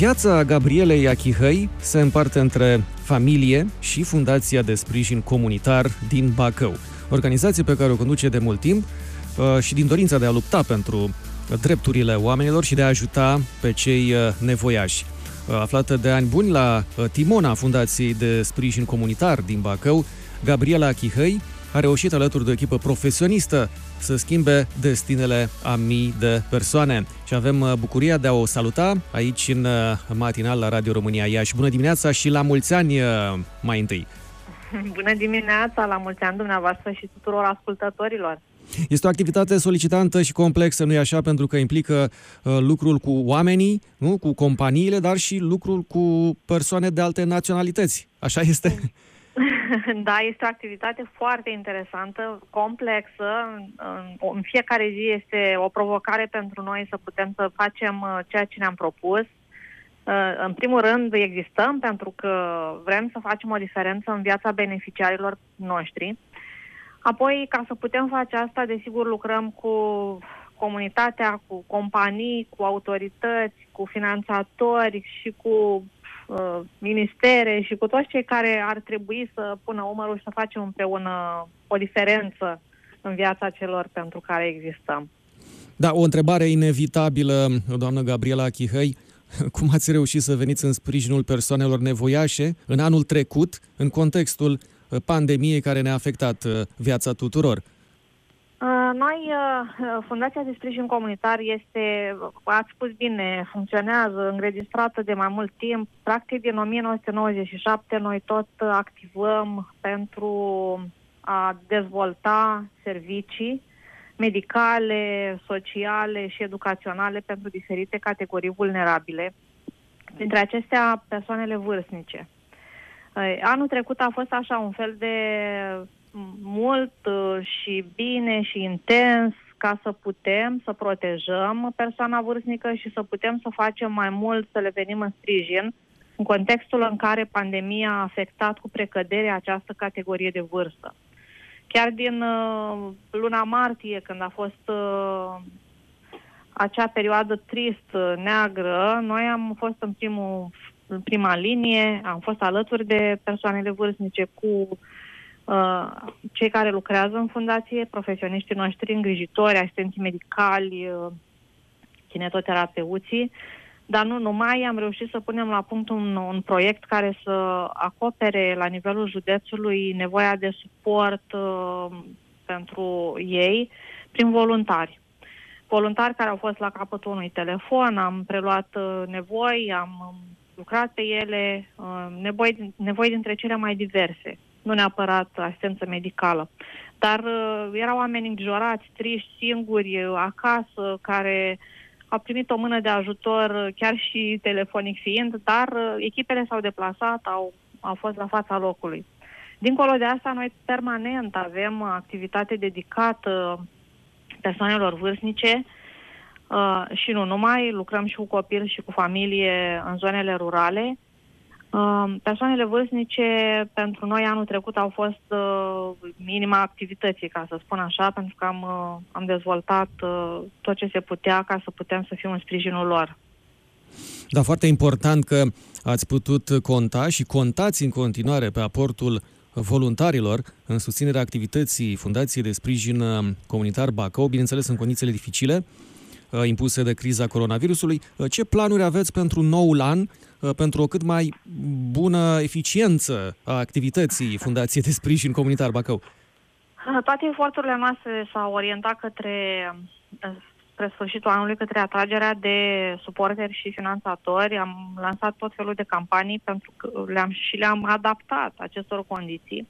Viața Gabrielei Achihăi se împarte între familie și Fundația de Sprijin Comunitar din Bacău, organizație pe care o conduce de mult timp și din dorința de a lupta pentru drepturile oamenilor și de a ajuta pe cei nevoiași. Aflată de ani buni la timona Fundației de Sprijin Comunitar din Bacău, Gabriela Achihăi a reușit alături de o echipă profesionistă să schimbe destinele a mii de persoane. Și avem bucuria de a o saluta aici în matinal la Radio România Iași. Bună dimineața și la mulți ani mai întâi! Bună dimineața, la mulți ani dumneavoastră și tuturor ascultătorilor! Este o activitate solicitantă și complexă, nu-i așa? Pentru că implică lucrul cu oamenii, nu? Cu companiile, dar și lucrul cu persoane de alte naționalități. Așa este? Da, este o activitate foarte interesantă, complexă. În fiecare zi este o provocare pentru noi să putem să facem ceea ce ne-am propus. În primul rând, existăm pentru că vrem să facem o diferență în viața beneficiarilor noștri. Apoi, ca să putem face asta, desigur, lucrăm cu comunitatea, cu companii, cu autorități, cu finanțatori și cu ministere și cu toți cei care ar trebui să pună umărul și să facem împreună o diferență în viața celor pentru care existăm. Da, o întrebare inevitabilă, doamnă Gabriela Achihăi. Cum ați reușit să veniți în sprijinul persoanelor nevoiașe în anul trecut, în contextul pandemiei care ne-a afectat viața tuturor? Noi, Fundația de Sprijin Comunitar este, ați spus bine, funcționează, înregistrată de mai mult timp. Practic, din 1997, noi tot activăm pentru a dezvolta servicii medicale, sociale și educaționale pentru diferite categorii vulnerabile, dintre acestea persoanele vârstnice. Anul trecut a fost așa un fel de mult și bine și intens ca să putem să protejăm persoana vârstnică și să putem să facem mai mult, să le venim în sprijin în contextul în care pandemia a afectat cu precădere această categorie de vârstă. Chiar din luna martie, când a fost acea perioadă tristă, neagră, noi am fost în prima linie, am fost alături de persoanele vârstnice cu cei care lucrează în fundație, profesioniștii noștri, îngrijitori, asistenții medicali, kinetoterapeuții, dar nu numai, am reușit să punem la punct un proiect care să acopere la nivelul județului nevoia de suport pentru ei prin voluntari. Voluntari care au fost la capătul unui telefon, am preluat nevoi, am lucrat pe ele, nevoi dintre cele mai diverse. Nu neapărat asistență medicală, dar erau oameni îngrijorați, triști, singuri, acasă, care au primit o mână de ajutor, chiar și telefonic fiind, dar echipele s-au deplasat, au fost la fața locului. Dincolo de asta, noi permanent avem activitate dedicată persoanelor vârstnice și nu numai, lucrăm și cu copil și cu familie în zonele rurale. Persoanele vârstnice pentru noi anul trecut au fost minima activității, ca să spun așa, pentru că am dezvoltat tot ce se putea ca să putem să fim în sprijinul lor. Da, foarte important că ați putut conta și contați în continuare pe aportul voluntarilor în susținerea activității Fundației de Sprijin Comunitar Bacău, bineînțeles în condițiile dificile impuse de criza coronavirusului. Ce planuri aveți pentru noul an, pentru o cât mai bună eficiență a activității Fundației de Sprijin Comunitar Bacău? Toate eforturile noastre s-au orientat spre sfârșitul anului către atragerea de suporteri și finanțatori. Am lansat tot felul de campanii pentru că le-am adaptat acestor condiții.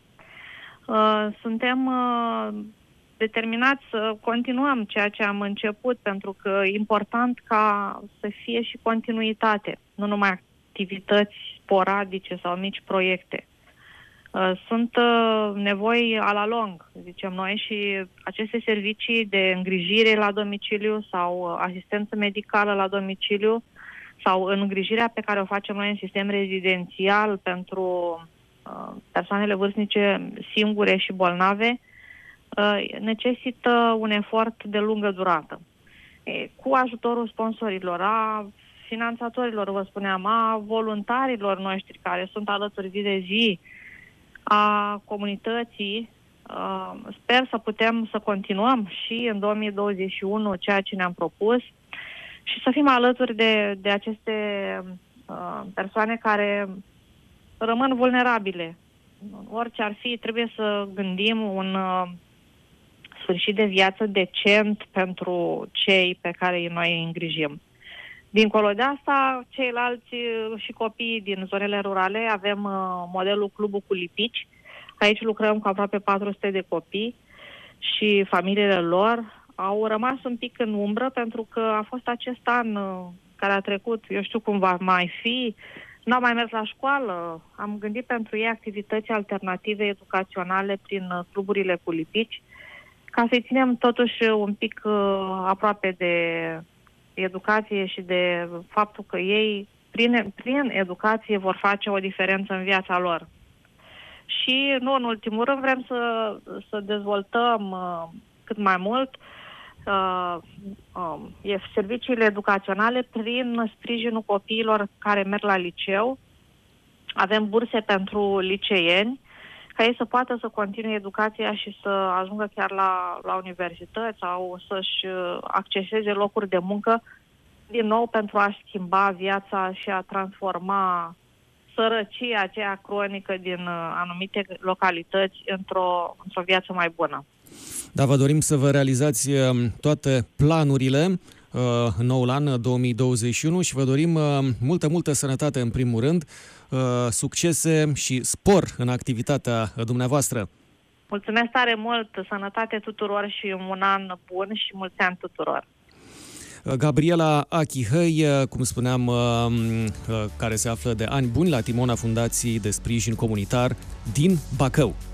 Suntem determinați să continuăm ceea ce am început, pentru că e important ca să fie și continuitate, nu numai activități sporadice sau mici proiecte. Sunt nevoi a la lung, zicem noi, și aceste servicii de îngrijire la domiciliu sau asistență medicală la domiciliu sau îngrijirea pe care o facem noi în sistem rezidențial pentru persoanele vârstnice singure și bolnave, necesită un efort de lungă durată. Cu ajutorul sponsorilor, a finanțatorilor, vă spuneam, a voluntarilor noștri care sunt alături zi de zi, a comunității. Sper să putem să continuăm și în 2021 ceea ce ne-am propus și să fim alături de aceste persoane care rămân vulnerabile. Orice ar fi, trebuie să gândim un sfârșit de viață decent pentru cei pe care noi îi îngrijim. Dincolo de asta, ceilalți și copiii din zonele rurale, avem modelul Clubul cu Lipici. Aici lucrăm cu aproape 400 de copii și familiile lor au rămas un pic în umbră pentru că a fost acest an care a trecut, eu știu cum va mai fi, n-au mai mers la școală, am gândit pentru ei activități alternative educaționale prin cluburile cu lipici, ca să-i ținem totuși un pic aproape de educație și de faptul că ei, prin educație, vor face o diferență în viața lor. Și, nu în ultimul rând, vrem să dezvoltăm cât mai mult serviciile educaționale prin sprijinul copiilor care merg la liceu. Avem burse pentru liceeni, ca ei să poată să continue educația și să ajungă chiar la universități sau să-și acceseze locuri de muncă, din nou pentru a schimba viața și a transforma sărăcia aceea cronică din anumite localități într-o viață mai bună. Da, vă dorim să vă realizați toate planurile în noul an 2021 și vă dorim multă sănătate în primul rând, succese și spor în activitatea dumneavoastră. Mulțumesc tare mult, sănătate tuturor și un an bun și mulți ani tuturor. Gabriela Achihăi, cum spuneam, care se află de ani buni la timona Fundației de Sprijin Comunitar din Bacău.